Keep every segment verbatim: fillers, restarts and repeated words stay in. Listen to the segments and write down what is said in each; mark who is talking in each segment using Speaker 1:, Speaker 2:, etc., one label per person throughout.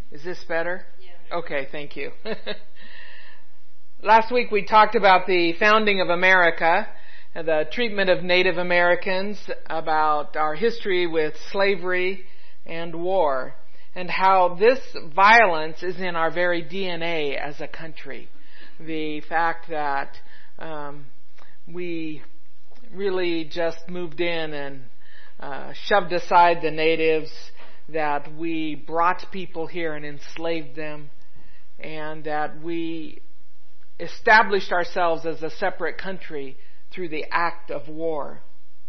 Speaker 1: Is this better?
Speaker 2: Yeah.
Speaker 1: Okay, thank you. Last week we talked about the founding of America, the treatment of Native Americans, about our history with slavery and war, and how this violence is in our very D N A as a country. The fact that um, we really just moved in and uh, shoved aside the natives, that we brought people here and enslaved them, and that we established ourselves as a separate country through the act of war.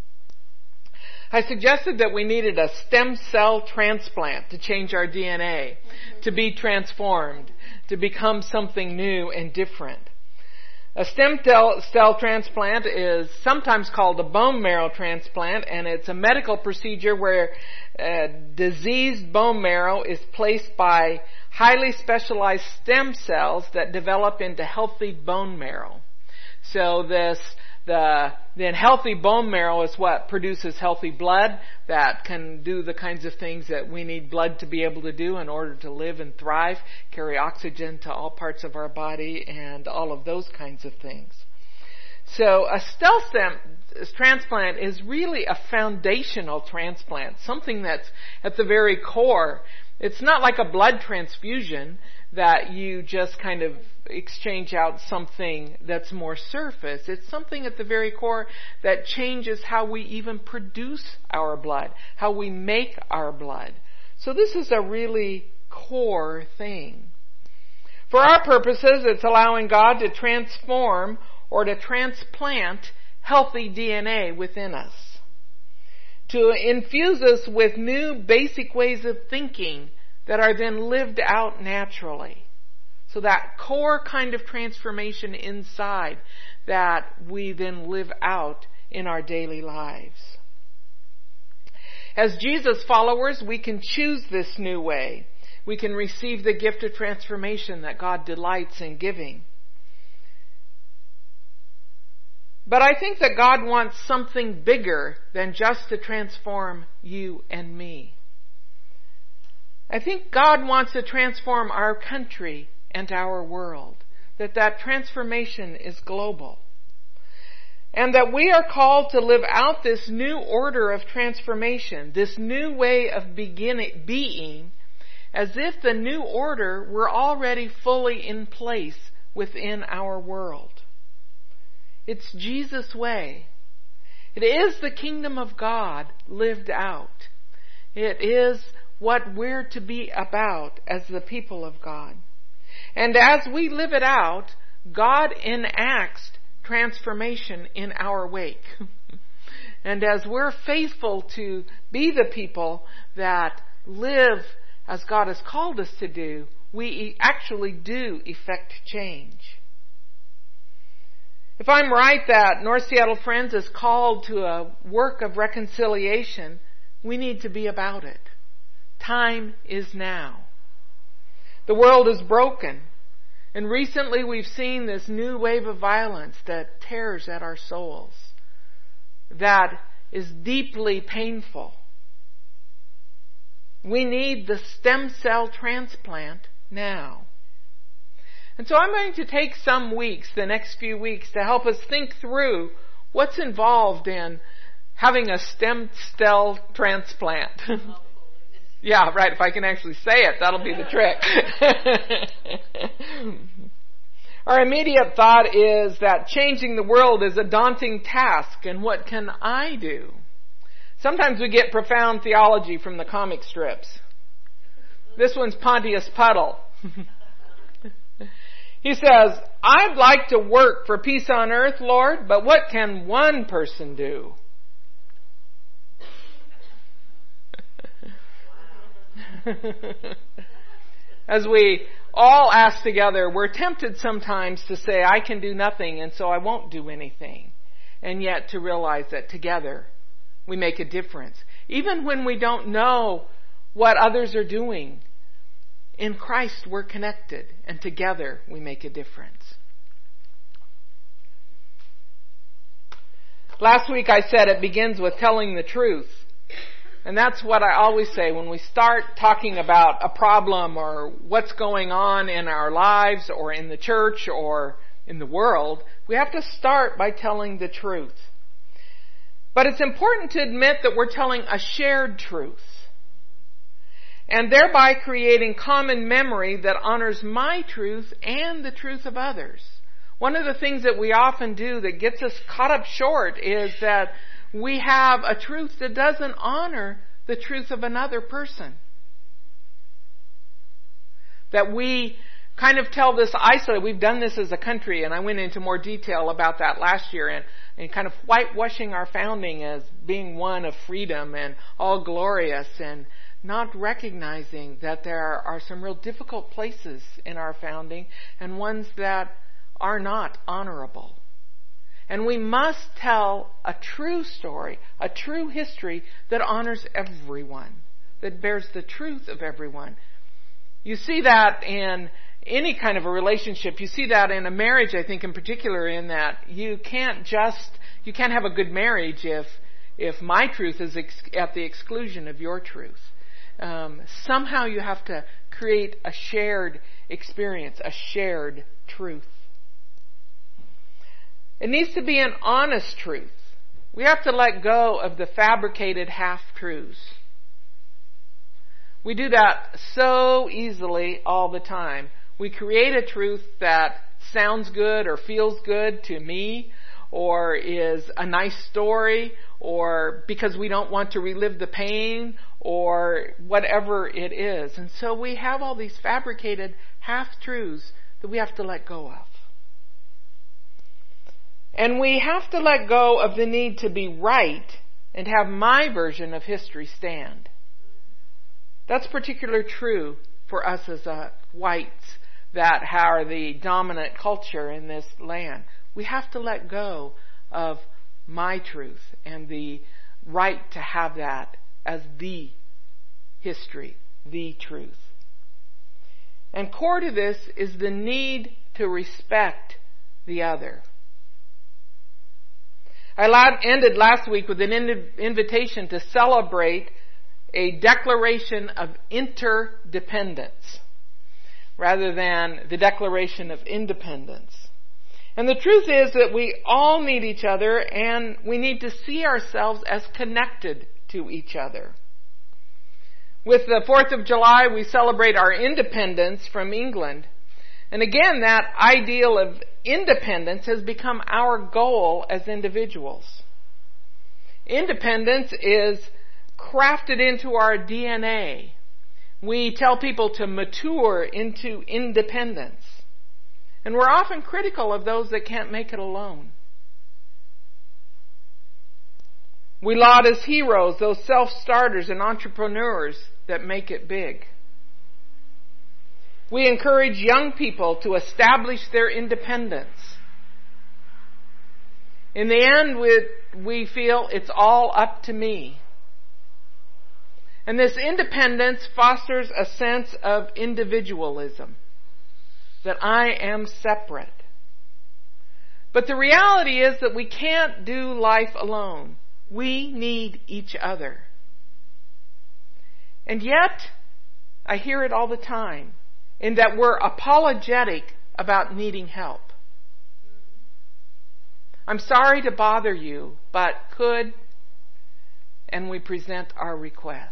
Speaker 1: I suggested that we needed a stem cell transplant to change our D N A, mm-hmm. to be transformed, to become something new and different. A stem cell transplant is sometimes called a bone marrow transplant, and it's a medical procedure where uh, diseased bone marrow is placed by highly specialized stem cells that develop into healthy bone marrow. So this, the, then healthy bone marrow is what produces healthy blood that can do the kinds of things that we need blood to be able to do in order to live and thrive, carry oxygen to all parts of our body, and all of those kinds of things. So a stem cell transplant is really a foundational transplant, something that's at the very core. It's not like a blood transfusion that you just kind of exchange out something that's more surface. It's something at the very core that changes how we even produce our blood, how we make our blood. So this is a really core thing. For our purposes, it's allowing God to transform or to transplant healthy D N A within us, to infuse us with new basic ways of thinking that are then lived out naturally. So that core kind of transformation inside that we then live out in our daily lives. As Jesus followers, we can choose this new way. We can receive the gift of transformation that God delights in giving. But I think that God wants something bigger than just to transform you and me. I think God wants to transform our country and our world, that that transformation is global, and that we are called to live out this new order of transformation, this new way of beginning, being, as if the new order were already fully in place within our world. It's Jesus' way. It is the kingdom of God lived out. It is what we're to be about as the people of God. And as we live it out, God enacts transformation in our wake. And as we're faithful to be the people that live as God has called us to do, we actually do effect change. If I'm right that North Seattle Friends is called to a work of reconciliation, we need to be about it. Time is now. The world is broken, and recently we've seen this new wave of violence that tears at our souls, that is deeply painful. We need the stem cell transplant now. And so I'm going to take some weeks, the next few weeks, to help us think through what's involved in having a stem cell transplant. Yeah, right. If I can actually say it, that'll be the trick. Our immediate thought is that changing the world is a daunting task, and what can I do? Sometimes we get profound theology from the comic strips. This one's Pontius Puddle. He says, I'd like to work for peace on earth, Lord, but what can one person do? As we all ask together, we're tempted sometimes to say, I can do nothing, and so I won't do anything. And yet to realize that together we make a difference. Even when we don't know what others are doing, in Christ we're connected, and together we make a difference. Last week I said it begins with telling the truth. And that's what I always say when we start talking about a problem or what's going on in our lives or in the church or in the world, we have to start by telling the truth. But it's important to admit that we're telling a shared truth, and thereby creating common memory that honors my truth and the truth of others. One of the things that we often do that gets us caught up short is that we have a truth that doesn't honor the truth of another person. That we kind of tell this isolated. We've done this as a country, and I went into more detail about that last year, and, and kind of whitewashing our founding as being one of freedom and all glorious, and not recognizing that there are some real difficult places in our founding and ones that are not honorable. And we must tell a true story, a true history that honors everyone, that bears the truth of everyone. You see that in any kind of a relationship. You see that in a marriage, I think, in particular, in that you can't just, you can't have a good marriage if, if my truth is ex- at the exclusion of your truth. Um, somehow you have to create a shared experience, a shared truth. It needs to be an honest truth. We have to let go of the fabricated half-truths. We do that so easily all the time. We create a truth that sounds good or feels good to me, or is a nice story, or because we don't want to relive the pain, or whatever it is. And so we have all these fabricated half-truths that we have to let go of. And we have to let go of the need to be right and have my version of history stand. That's particularly true for us as uh, whites that are the dominant culture in this land. We have to let go of my truth and the right to have that as the history, the truth. And core to this is the need to respect the other. I ended last week with an invitation to celebrate a declaration of interdependence rather than the declaration of independence. And the truth is that we all need each other, and we need to see ourselves as connected to each other. With the fourth of July, we celebrate our independence from England. And again, that ideal of independence has become our goal as individuals. Independence is crafted into our D N A. We tell people to mature into independence. And we're often critical of those that can't make it alone. We laud as heroes those self-starters and entrepreneurs that make it big. We encourage young people to establish their independence. In the end, we, we feel it's all up to me. And this independence fosters a sense of individualism, that I am separate. But the reality is that we can't do life alone. We need each other. And yet, I hear it all the time, in that we're apologetic about needing help. I'm sorry to bother you, but could, and we present our request.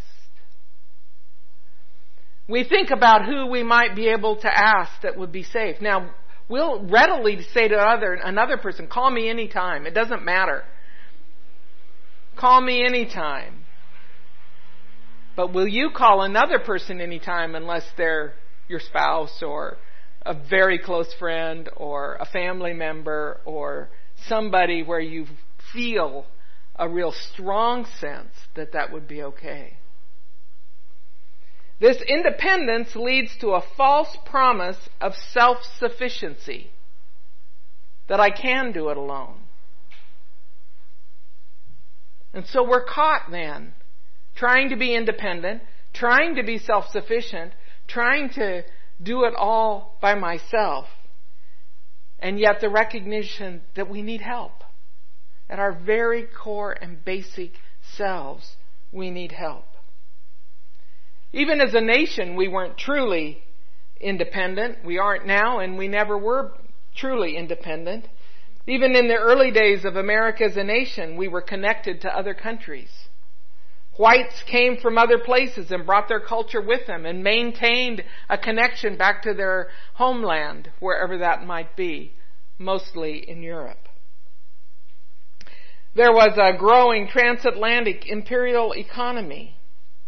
Speaker 1: We think about who we might be able to ask that would be safe. Now, we'll readily say to other, another person, call me anytime. It doesn't matter. Call me anytime. But will you call another person anytime unless they're your spouse or a very close friend or a family member or somebody where you feel a real strong sense that that would be okay? This independence leads to a false promise of self-sufficiency, that I can do it alone. And so we're caught then, trying to be independent, trying to be self-sufficient, trying to do it all by myself, and yet the recognition that we need help. At our very core and basic selves, we need help. Even as a nation, we weren't truly independent. We aren't now, and we never were truly independent. Even in the early days of America as a nation, we were connected to other countries. Whites came from other places and brought their culture with them and maintained a connection back to their homeland, wherever that might be, mostly in Europe. There was a growing transatlantic imperial economy.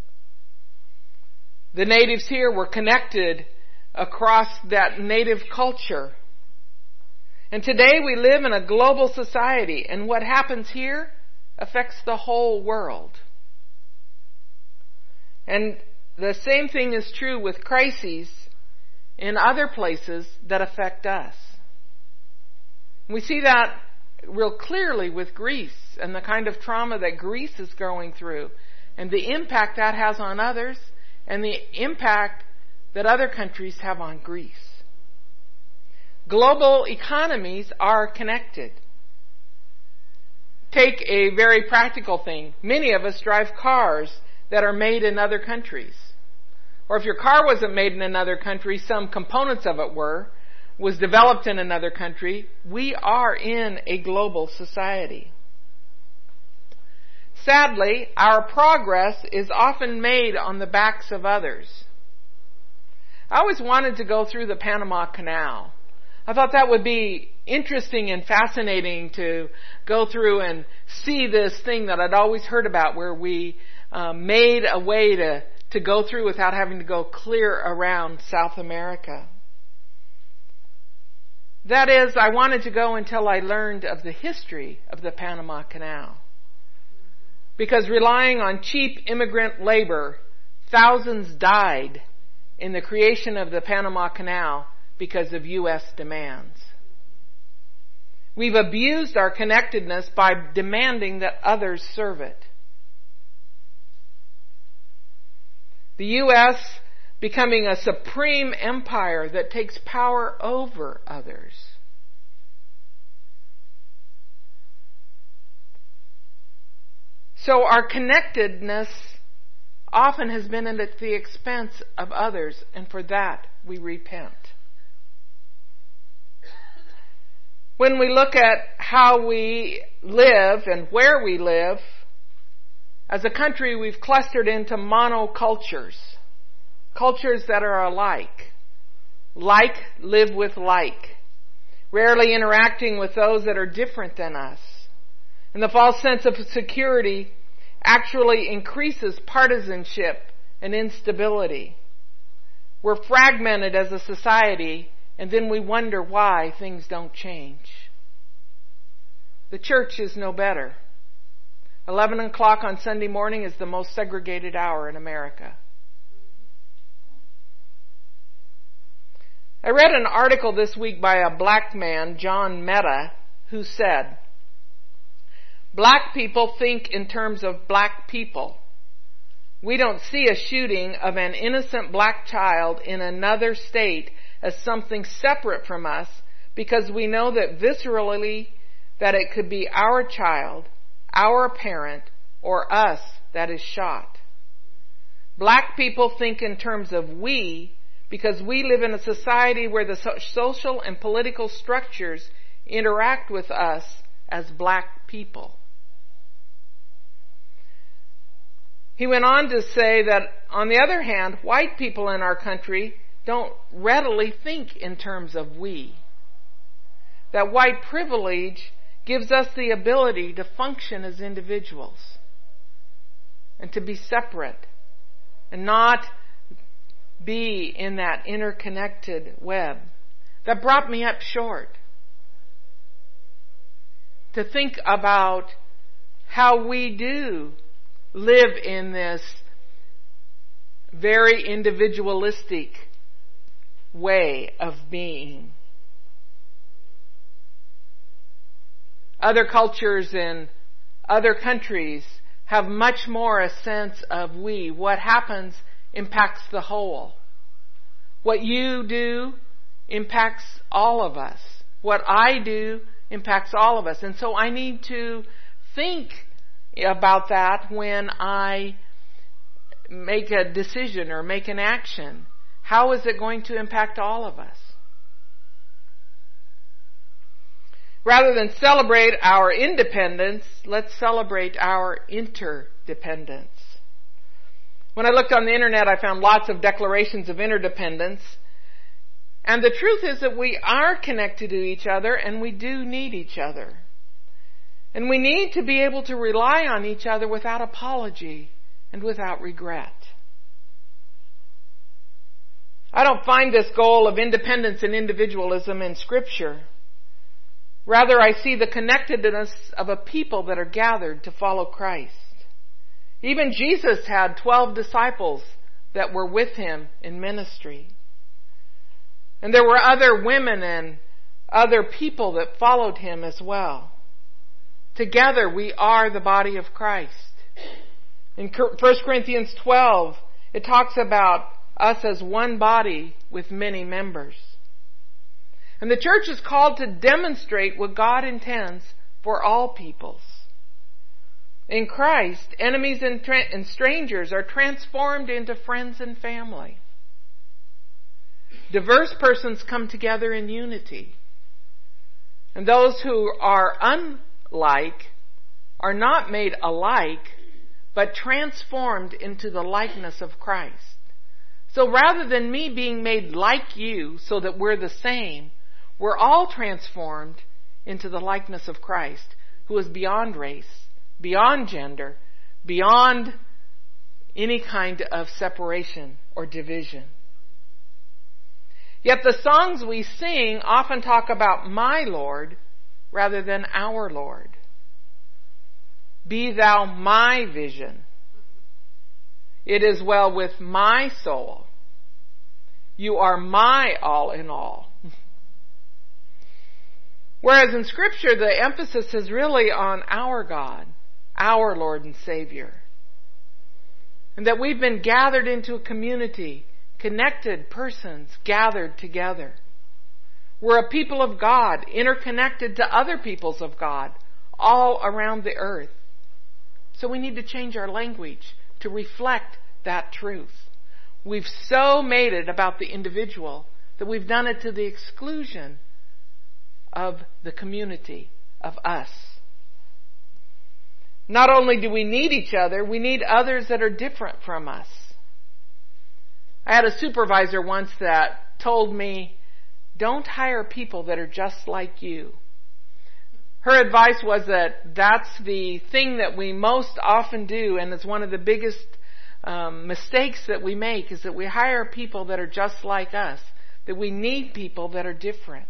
Speaker 1: The natives here were connected across that native culture. And today we live in a global society, and what happens here affects the whole world. And the same thing is true with crises in other places that affect us. We see that real clearly with Greece and the kind of trauma that Greece is going through and the impact that has on others and the impact that other countries have on Greece. Global economies are connected. Take a very practical thing. Many of us drive cars that are made in other countries. Or if your car wasn't made in another country, some components of it were, was developed in another country. We are in a global society. Sadly, our progress is often made on the backs of others. I always wanted to go through the Panama Canal. I thought that would be interesting and fascinating to go through and see this thing that I'd always heard about, where we uh, made a way to, to go through without having to go clear around South America. That is, I wanted to go until I learned of the history of the Panama Canal. Because relying on cheap immigrant labor, thousands died in the creation of the Panama Canal because of U S demands. We've abused our connectedness by demanding that others serve it. The U S becoming a supreme empire that takes power over others. So our connectedness often has been at the expense of others, and for that we repent. When we look at how we live and where we live, as a country we've clustered into monocultures, cultures that are alike. Like live with like, rarely interacting with those that are different than us. And the false sense of security actually increases partisanship and instability. We're fragmented as a society, and then we wonder why things don't change. The church is no better. Eleven o'clock on Sunday morning is the most segregated hour in America. I read an article this week by a black man, John Mehta, who said, "Black people think in terms of black people. We don't see a shooting of an innocent black child in another state as something separate from us because we know that viscerally that it could be our child, our parent, or us that is shot. Black people think in terms of we because we live in a society where the so- social and political structures interact with us as black people." He went on to say that, on the other hand, white people in our country don't readily think in terms of we. That white privilege gives us the ability to function as individuals and to be separate and not be in that interconnected web. That brought me up short. To think about how we do live in this very individualistic way of being. Other cultures in other countries have much more a sense of we. What happens impacts the whole. What you do impacts all of us. What I do impacts all of us. And so I need to think about that when I make a decision or make an action? How is it going to impact all of us? Rather than celebrate our independence, let's celebrate our interdependence. When I looked on the internet, I found lots of declarations of interdependence. And the truth is that we are connected to each other and we do need each other. And we need to be able to rely on each other without apology and without regret. I don't find this goal of independence and individualism in Scripture. Rather, I see the connectedness of a people that are gathered to follow Christ. Even Jesus had twelve disciples that were with him in ministry. And there were other women and other people that followed him as well. Together we are the body of Christ. In First Corinthians twelve, it talks about us as one body with many members. And the church is called to demonstrate what God intends for all peoples. In Christ, enemies and, tra- and strangers are transformed into friends and family. Diverse persons come together in unity. And those who are unlike are not made alike, but transformed into the likeness of Christ. So rather than me being made like you so that we're the same, we're all transformed into the likeness of Christ, who is beyond race, beyond gender, beyond any kind of separation or division. Yet the songs we sing often talk about my Lord rather than our Lord. Be thou my vision. It is well with my soul. You are my all in all. Whereas in Scripture, the emphasis is really on our God, our Lord and Savior. And that we've been gathered into a community, connected persons gathered together. We're a people of God, interconnected to other peoples of God, all around the earth. So we need to change our language to reflect that truth. We've so made it about the individual that we've done it to the exclusion of the community, of us. Not only do we need each other, we need others that are different from us. I had a supervisor once that told me, don't hire people that are just like you. Her advice was that that's the thing that we most often do, and it's one of the biggest um, mistakes that we make, is that we hire people that are just like us, that we need people that are different.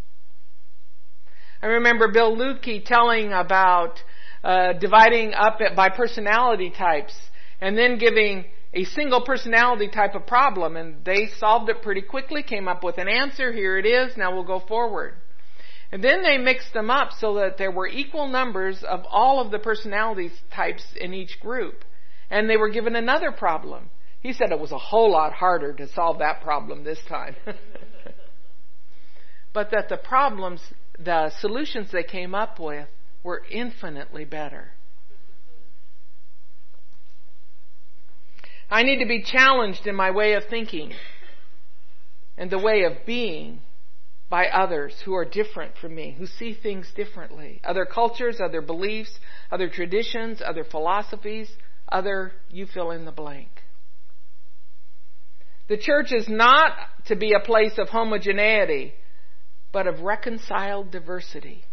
Speaker 1: I remember Bill Lukey telling about uh, dividing up it by personality types and then giving a single personality type of problem, and they solved it pretty quickly, came up with an answer, here it is, now we'll go forward. And then they mixed them up so that there were equal numbers of all of the personality types in each group. And they were given another problem. He said it was a whole lot harder to solve that problem this time. But that the problems, the solutions they came up with were infinitely better. I need to be challenged in my way of thinking and the way of being by others who are different from me, who see things differently. Other cultures, other beliefs, other traditions, other philosophies, other, you fill in the blank. The church is not to be a place of homogeneity, but of reconciled diversity.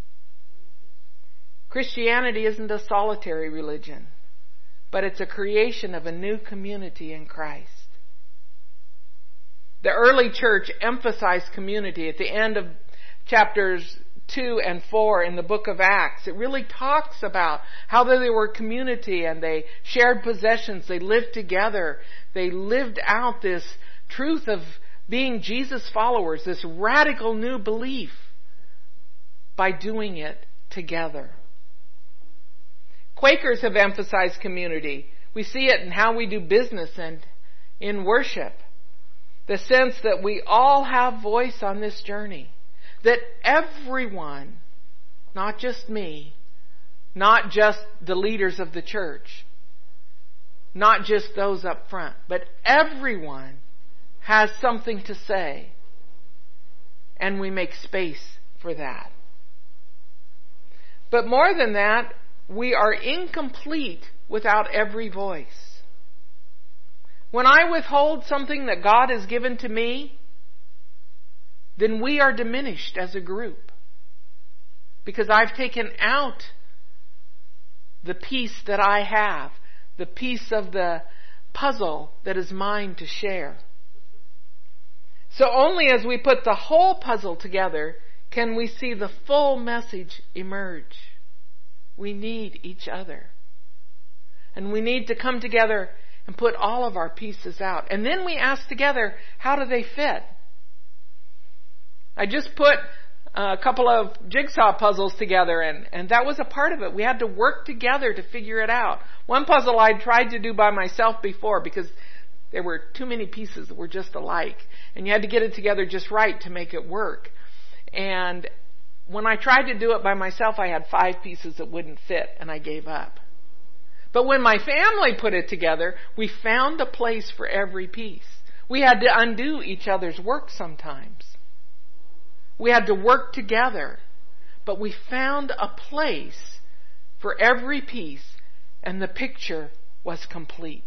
Speaker 1: Christianity isn't a solitary religion, but it's a creation of a new community in Christ. The early church emphasized community. At the end of chapters two and four in the book of Acts, it really talks about how they were a community and they shared possessions, they lived together, they lived out this truth of being Jesus followers, this radical new belief, by doing it together. Quakers have emphasized community. We see it in how we do business and in worship. The sense that we all have voice on this journey. That everyone, not just me, Not just the leaders of the church. Not just those up front. But everyone has something to say. And we make space for that. But more than that, we are incomplete without every voice. When I withhold something that God has given to me, then we are diminished as a group. Because I've taken out the piece that I have, the piece of the puzzle that is mine to share. So only as we put the whole puzzle together can we see the full message emerge. We need each other. And we need to come together and put all of our pieces out. And then we ask together, how do they fit? I just put a couple of jigsaw puzzles together, and, and that was a part of it. We had to work together to figure it out. One puzzle I tried to do by myself before because there were too many pieces that were just alike. And you had to get it together just right to make it work. And when I tried to do it by myself, I had five pieces that wouldn't fit, and I gave up. But when my family put it together, we found a place for every piece. We had to undo each other's work sometimes. We had to work together. But we found a place for every piece, and the picture was complete.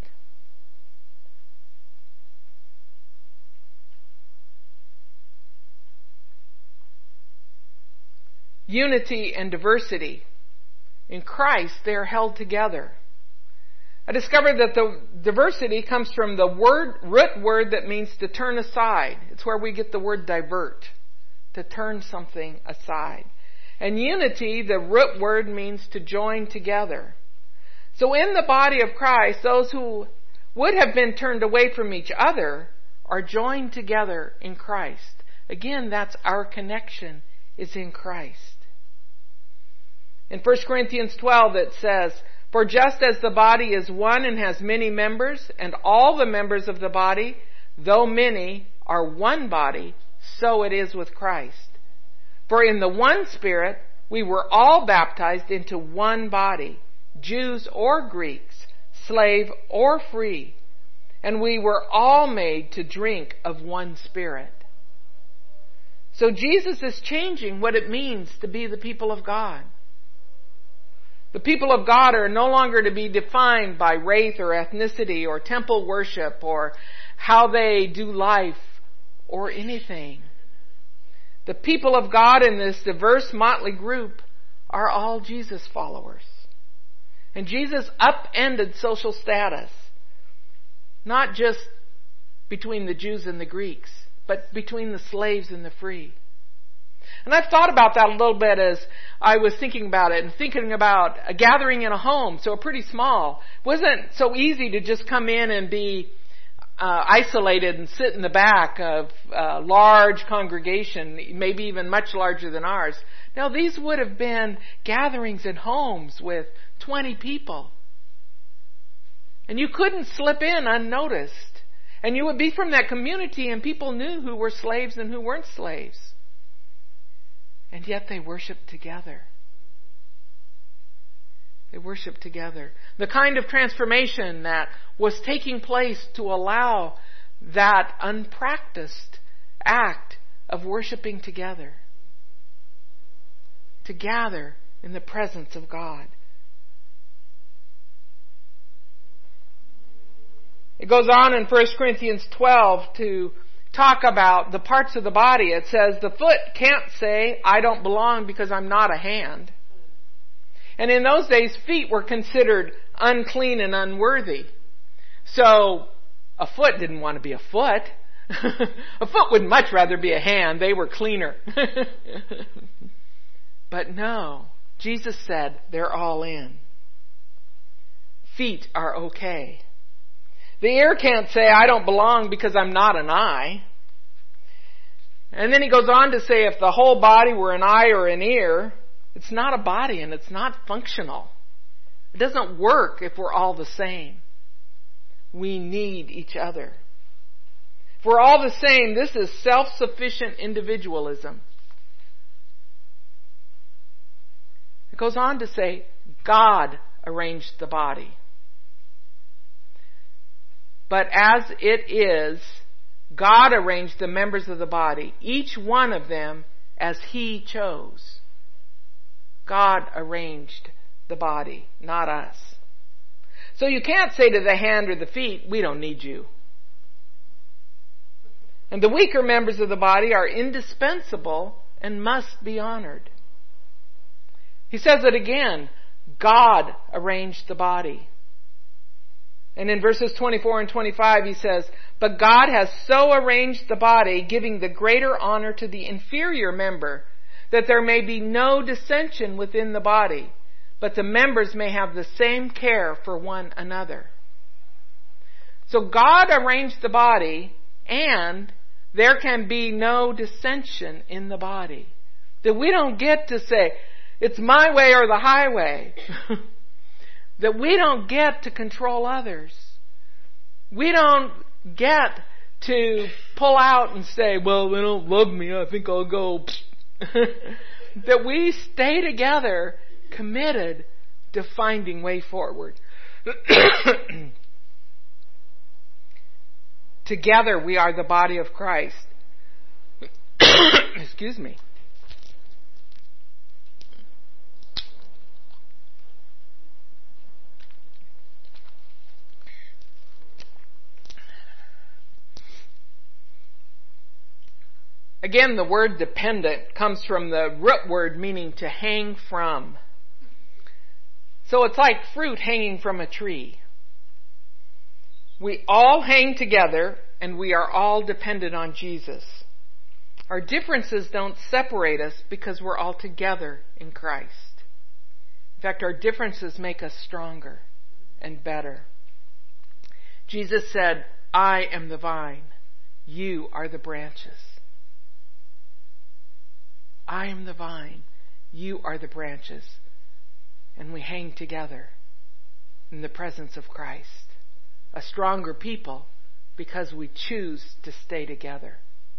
Speaker 1: Unity and diversity. In Christ, they are held together. I discovered that the diversity comes from the word, root word that means to turn aside. It's where we get the word divert, to turn something aside. And unity, the root word, means to join together. So in the body of Christ, those who would have been turned away from each other are joined together in Christ. Again, that's our connection, is in Christ. In First Corinthians twelve it says, "For just as the body is one and has many members, and all the members of the body, though many, are one body, so it is with Christ. For in the one Spirit we were all baptized into one body, Jews or Greeks, slave or free, and we were all made to drink of one Spirit." So Jesus is changing what it means to be the people of God. The people of God are no longer to be defined by race or ethnicity or temple worship or how they do life or anything. The people of God in this diverse motley group are all Jesus followers. And Jesus upended social status, not just between the Jews and the Greeks, but between the slaves and the free. And I've thought about that a little bit as I was thinking about it and thinking about a gathering in a home, so pretty small. It wasn't so easy to just come in and be uh, isolated and sit in the back of a large congregation, maybe even much larger than ours. No, these would have been gatherings in homes with twenty people. And you couldn't slip in unnoticed. And you would be from that community and people knew who were slaves and who weren't slaves. And yet they worshiped together. They worshiped together. The kind of transformation that was taking place to allow that unpracticed act of worshiping together. To gather in the presence of God. It goes on in First Corinthians twelve to talk about the parts of the body. It says the foot can't say, "I don't belong because I'm not a hand." And in those days, feet were considered unclean and unworthy. So a foot didn't want to be a foot. A foot would much rather be a hand. They were cleaner. But no, Jesus said they're all in. Feet are okay. The ear can't say, "I don't belong because I'm not an eye." And then he goes on to say if the whole body were an eye or an ear, it's not a body and it's not functional. It doesn't work if we're all the same. We need each other. If we're all the same, this is self-sufficient individualism. It goes on to say, God arranged the body. But as it is, God arranged the members of the body, each one of them as He chose. God arranged the body, not us. So you can't say to the hand or the feet, we don't need you. And the weaker members of the body are indispensable and must be honored. He says it again, God arranged the body. And in verses twenty-four and twenty-five he says, but God has so arranged the body, giving the greater honor to the inferior member, that there may be no dissension within the body, but the members may have the same care for one another. So God arranged the body, and there can be no dissension in the body. That we don't get to say, it's my way or the highway. That we don't get to control others. We don't get to pull out and say, well, they don't love me, I think I'll go. That we stay together, committed to finding way forward. Together we are the body of Christ. Excuse me. Again, the word dependent comes from the root word meaning to hang from. So it's like fruit hanging from a tree. We all hang together and we are all dependent on Jesus. Our differences don't separate us because we're all together in Christ. In fact, our differences make us stronger and better. Jesus said, I am the vine, you are the branches. I am the vine, you are the branches. And we hang together in the presence of Christ. A stronger people because we choose to stay together.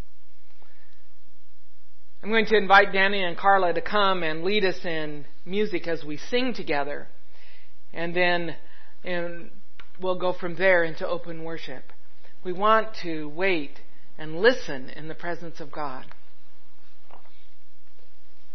Speaker 1: I'm going to invite Danny and Carla to come and lead us in music as we sing together. And then and we'll go from there into open worship. We want to wait and listen in the presence of God.